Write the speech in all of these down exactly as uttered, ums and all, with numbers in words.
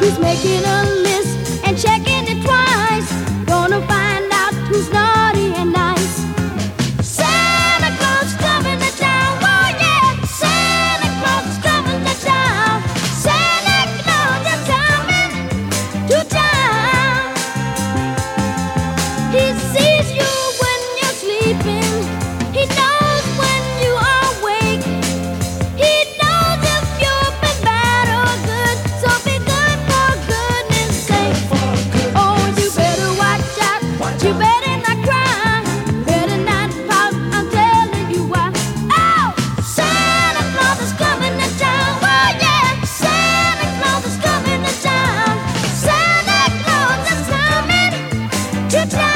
He's making a list and checking it twice. Gonna find out who's naughty and nice. Santa Claus coming to town, oh yeah. Santa Claus is coming to town. Santa Claus is coming to town. He sees you when you're sleeping. He knows when you are awake. He knows if you've been bad or good. So be good for goodness sake. Oh, you better watch out. You better not cry. Better not pout. I'm telling you why. Oh, Santa Claus is coming to town. Oh yeah, Santa Claus is coming to town. Santa Claus is coming to town.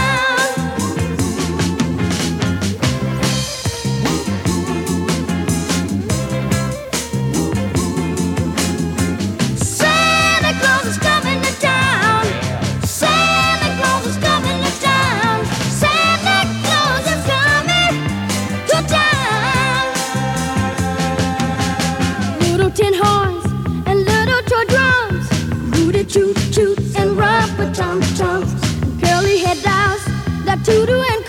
Santa Claus is coming to town. Santa Claus is coming to town. Santa Claus is coming to town. Little tin horns and little toy drums, rooty toot toot and rubber tum tums, curly head dolls that toodoo and